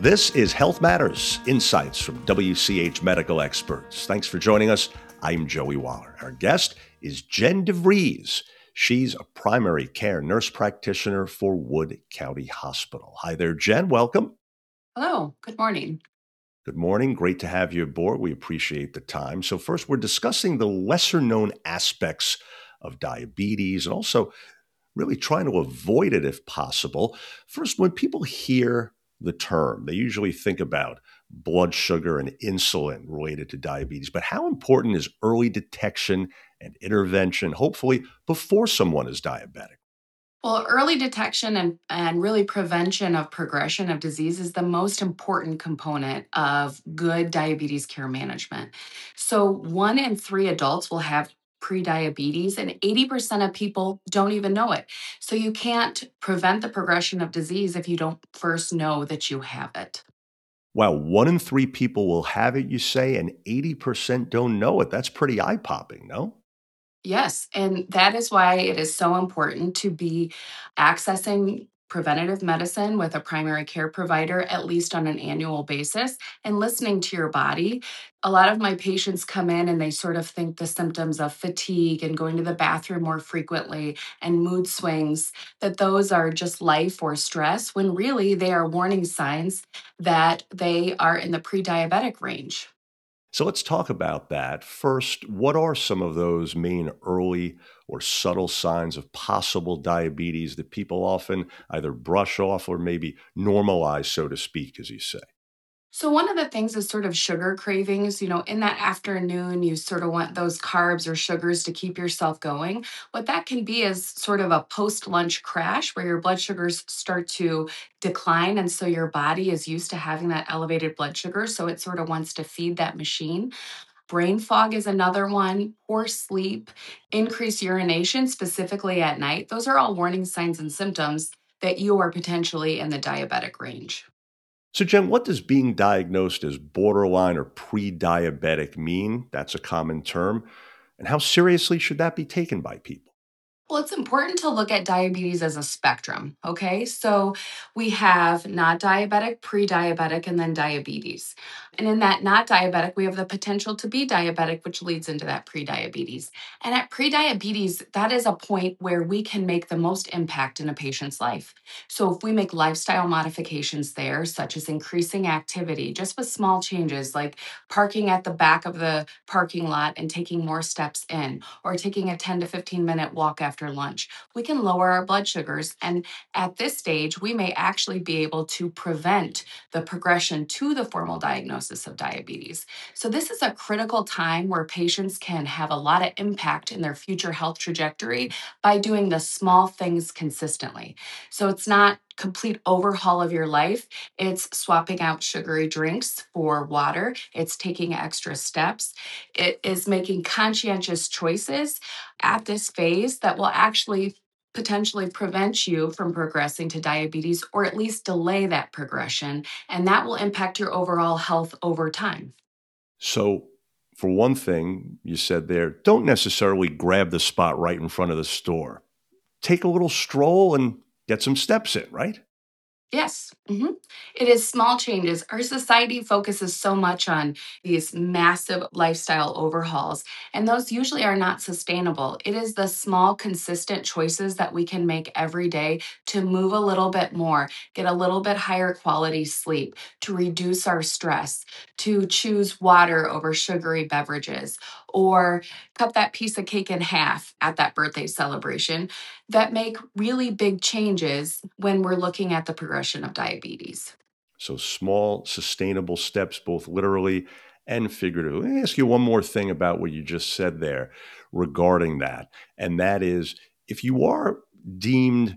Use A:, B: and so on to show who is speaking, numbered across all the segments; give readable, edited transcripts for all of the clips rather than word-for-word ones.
A: This is Health Matters, insights from WCH medical experts. Thanks for joining us. I'm Joey Waller. Our guest is Jen DeVries. She's a primary care nurse practitioner for Wood County Hospital. Hi there, Jen. Welcome.
B: Hello, good morning.
A: Good morning. Great to have you aboard. We appreciate the time. So first, we're discussing the lesser known aspects of diabetes and also really trying to avoid it if possible. First, when people hear the term, they usually think about blood sugar and insulin related to diabetes. But how important is early detection and intervention, hopefully before someone is diabetic?
B: Well, early detection and really prevention of progression of disease is the most important component of good diabetes care management. So, 1 in 3 adults will have prediabetes, and 80% of people don't even know it. So, you can't prevent the progression of disease if you don't first know that you have it.
A: Wow, 1 in 3 people will have it, you say, and 80% don't know it. That's pretty eye popping, no?
B: Yes, and that is why it is so important to be accessing preventative medicine with a primary care provider at least on an annual basis and listening to your body. A lot of my patients come in and they sort of think the symptoms of fatigue and going to the bathroom more frequently and mood swings that those are just life or stress when really they are warning signs that they are in the pre-diabetic range.
A: So let's talk about that. First, what are some of those main early or subtle signs of possible diabetes that people often either brush off or maybe normalize, so to speak, as you say?
B: So one of the things is sort of sugar cravings. In that afternoon, you sort of want those carbs or sugars to keep yourself going. What that can be is sort of a post lunch crash where your blood sugars start to decline. And so your body is used to having that elevated blood sugar. So it sort of wants to feed that machine. Brain fog is another one, poor sleep, increased urination, specifically at night. Those are all warning signs and symptoms that you are potentially in the diabetic range.
A: So, Jen, what does being diagnosed as borderline or pre diabetic mean? That's a common term. And how seriously should that be taken by people?
B: Well, it's important to look at diabetes as a spectrum. Okay. So we have not diabetic, pre diabetic, and then diabetes. And in that not diabetic, we have the potential to be diabetic, which leads into that pre diabetes. And at pre diabetes, that is a point where we can make the most impact in a patient's life. So if we make lifestyle modifications there, such as increasing activity, just with small changes like parking at the back of the parking lot and taking more steps in, or taking a 10 to 15-minute walk after lunch, we can lower our blood sugars. And at this stage, we may actually be able to prevent the progression to the formal diagnosis of diabetes. So, this is a critical time where patients can have a lot of impact in their future health trajectory by doing the small things consistently. So, it's not complete overhaul of your life. It's swapping out sugary drinks for water. It's taking extra steps. It is making conscientious choices at this phase that will actually potentially prevent you from progressing to diabetes or at least delay that progression. And that will impact your overall health over time.
A: So, for one thing, you said there, don't necessarily grab the spot right in front of the store. Take a little stroll and get some steps in, right?
B: Yes. It is small changes. Our society focuses so much on these massive lifestyle overhauls, and those usually are not sustainable. It is the small, consistent choices that we can make every day to move a little bit more, get a little bit higher quality sleep, to reduce our stress, to choose water over sugary beverages, or cut that piece of cake in half at that birthday celebration that make really big changes when we're looking at the progression of diabetes.
A: So, small, sustainable steps, both literally and figuratively. Let me ask you one more thing about what you just said there regarding that. And that is if you are deemed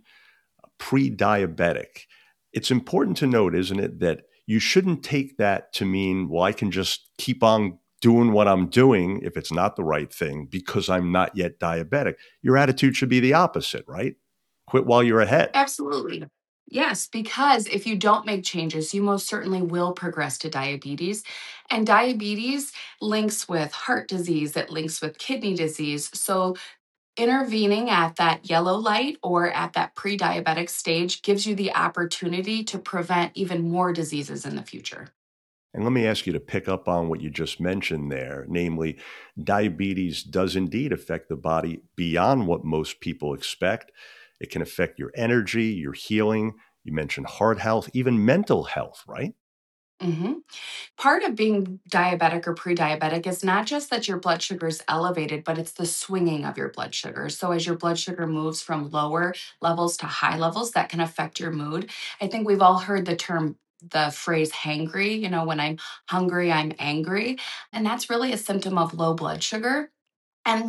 A: pre diabetic, it's important to note, isn't it, that you shouldn't take that to mean, well, I can just keep on doing what I'm doing if it's not the right thing because I'm not yet diabetic. Your attitude should be the opposite, right? Quit while you're ahead.
B: Absolutely. Yes, because if you don't make changes, you most certainly will progress to diabetes. And diabetes links with heart disease, it links with kidney disease. So Intervening at that yellow light or at that pre diabetic stage gives you the opportunity to prevent even more diseases in the future.
A: And let me ask you to pick up on what you just mentioned there, namely, diabetes does indeed affect the body beyond what most people expect. It can affect your energy, your healing. You mentioned heart health, even mental health, right?
B: Mhm. Part of being diabetic or pre-diabetic is not just that your blood sugar is elevated, but it's the swinging of your blood sugar. So as your blood sugar moves from lower levels to high levels, that can affect your mood. I think we've all heard the phrase hangry, when I'm hungry, I'm angry, and that's really a symptom of low blood sugar. And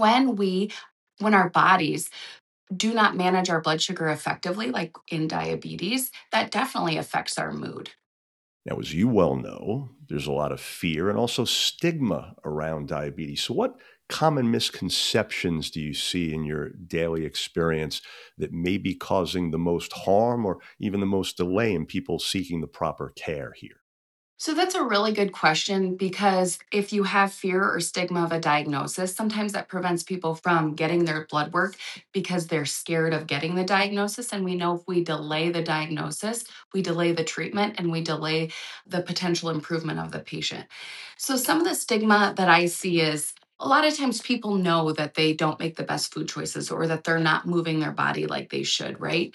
B: when our bodies do not manage our blood sugar effectively, like in diabetes, that definitely affects our mood.
A: Now, as you well know, there's a lot of fear and also stigma around diabetes. So, what common misconceptions do you see in your daily experience that may be causing the most harm or even the most delay in people seeking the proper care here?
B: So that's a really good question because if you have fear or stigma of a diagnosis, sometimes that prevents people from getting their blood work because they're scared of getting the diagnosis. And we know if we delay the diagnosis, we delay the treatment and we delay the potential improvement of the patient. So some of the stigma that I see is a lot of times people know that they don't make the best food choices or that they're not moving their body like they should, right?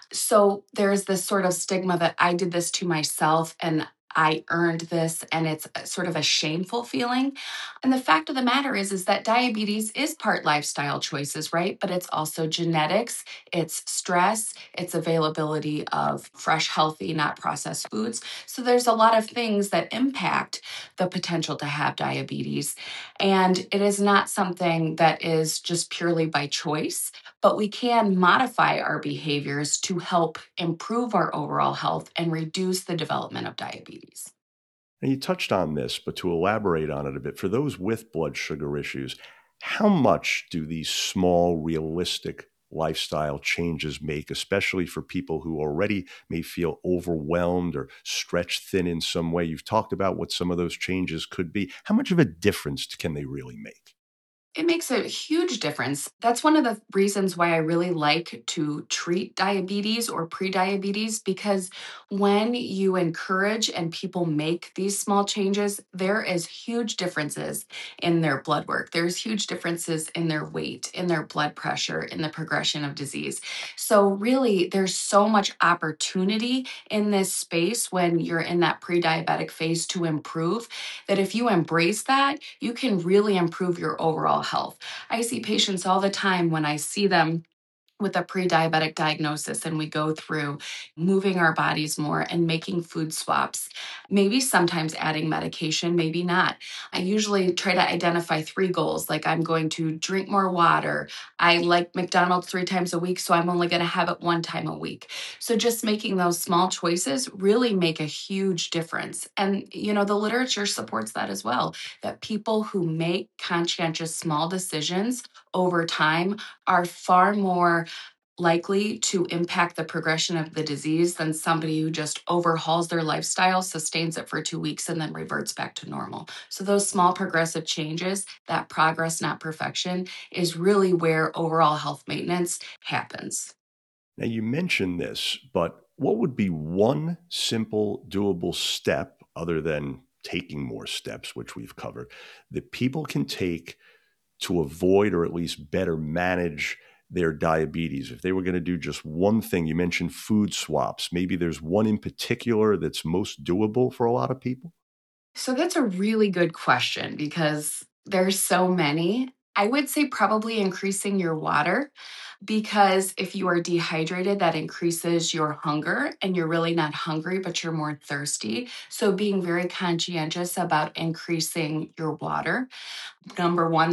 B: So there's this sort of stigma that I did this to myself and I earned this and it's sort of a shameful feeling. And the fact of the matter is that diabetes is part lifestyle choices, right? But it's also genetics, it's stress, it's availability of fresh, healthy, not processed foods. So there's a lot of things that impact the potential to have diabetes. And it is not something that is just purely by choice, but we can modify our behaviors to help improve our overall health and reduce the development of diabetes.
A: And you touched on this, but to elaborate on it a bit, for those with blood sugar issues, how much do these small, realistic lifestyle changes make, especially for people who already may feel overwhelmed or stretched thin in some way? You've talked about what some of those changes could be. How much of a difference can they really make?
B: It makes a huge difference. That's one of the reasons why I really like to treat diabetes or prediabetes because when you encourage and people make these small changes, there is huge differences in their blood work. There's huge differences in their weight, in their blood pressure, in the progression of disease. So really there's so much opportunity in this space when you're in that pre-diabetic phase to improve that if you embrace that, you can really improve your overall health. I see patients all the time when I see them with a pre diabetic diagnosis, and we go through moving our bodies more and making food swaps, maybe sometimes adding medication, maybe not. I usually try to identify three goals like I'm going to drink more water. I like McDonald's 3 times a week, so I'm only going to have it 1 time a week. So just making those small choices really make a huge difference. And, the literature supports that as well, that people who make conscientious small decisions over time are far more likely to impact the progression of the disease than somebody who just overhauls their lifestyle, sustains it for 2 weeks, and then reverts back to normal. So, those small progressive changes, that progress, not perfection, is really where overall health maintenance happens.
A: Now, you mentioned this, but what would be one simple, doable step other than taking more steps, which we've covered, that people can take to avoid or at least better manage their diabetes? If they were going to do just one thing, you mentioned food swaps. Maybe there's one in particular that's most doable for a lot of people.
B: So that's a really good question because there's so many. I would say probably increasing your water because if you are dehydrated, that increases your hunger and you're really not hungry, but you're more thirsty. So being very conscientious about increasing your water. Number one,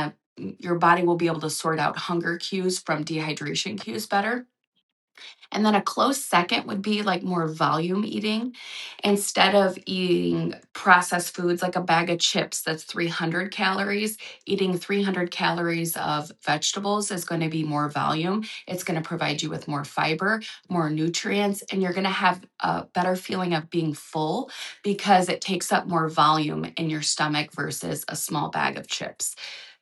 B: your body will be able to sort out hunger cues from dehydration cues better. And then a close second would be like more volume eating. Instead of eating processed foods like a bag of chips that's 300 calories, eating 300 calories of vegetables is going to be more volume. It's going to provide you with more fiber, more nutrients, and you're going to have a better feeling of being full because it takes up more volume in your stomach versus a small bag of chips.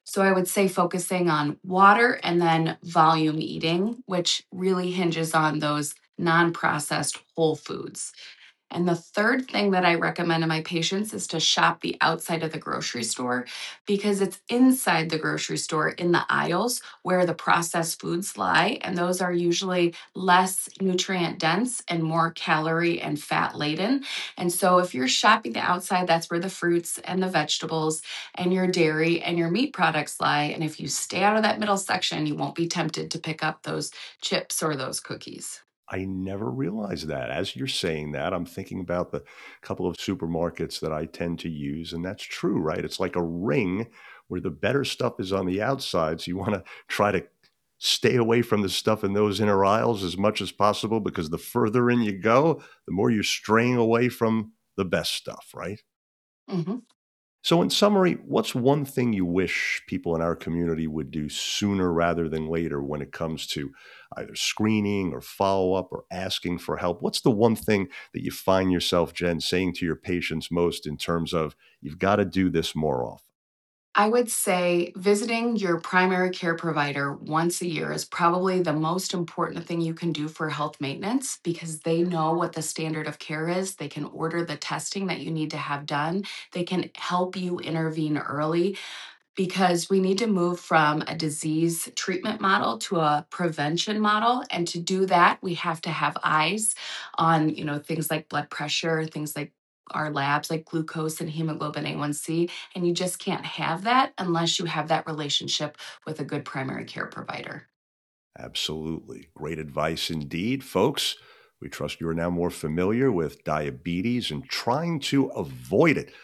B: So I would say focusing on water and then volume eating, which really hinges on those non processed whole foods. And the third thing that I recommend to my patients is to shop the outside of the grocery store because it's inside the grocery store in the aisles where the processed foods lie. And those are usually less nutrient dense and more calorie and fat laden. And so if you're shopping the outside, that's where the fruits and the vegetables and your dairy and your meat products lie. And if you stay out of that middle section, you won't be tempted to pick up those chips or those cookies.
A: I never realized that. As you're saying that, I'm thinking about the couple of supermarkets that I tend to use, and that's true, right? It's like a ring where the better stuff is on the outside. So you want to try to stay away from the stuff in those inner aisles as much as possible because the further in you go, the more you're straying away from the best stuff, right?
B: Mhm.
A: So, in summary, what's one thing you wish people in our community would do sooner rather than later when it comes to either screening or follow up or asking for help? What's the one thing that you find yourself, Jen, saying to your patients most in terms of you've got to do this more often?
B: I would say visiting your primary care provider once a year is probably the most important thing you can do for health maintenance because they know what the standard of care is. They can order the testing that you need to have done. They can help you intervene early because we need to move from a disease treatment model to a prevention model, and to do that we have to have eyes on things like blood pressure, things like our labs like glucose and hemoglobin A1C, and you just can't have that unless you have that relationship with a good primary care provider.
A: Absolutely. Great advice indeed, folks. We trust you are now more familiar with diabetes and trying to avoid it.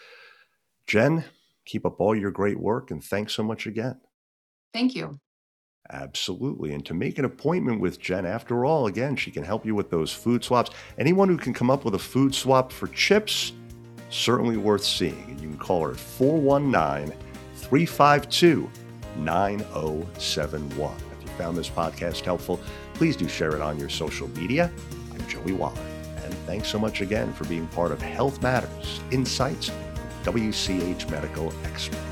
A: Jen, keep up all your great work and thanks so much again.
B: Thank you.
A: Absolutely. And to make an appointment with Jen, after all, again, she can help you with those food swaps. Anyone who can come up with a food swap for chips, certainly worth seeing. And you can call her at 419 352 9071. If you found this podcast helpful, please do share it on your social media. I'm Joey Waller. And thanks so much again for being part of Health Matters Insights, WCH Medical Expert.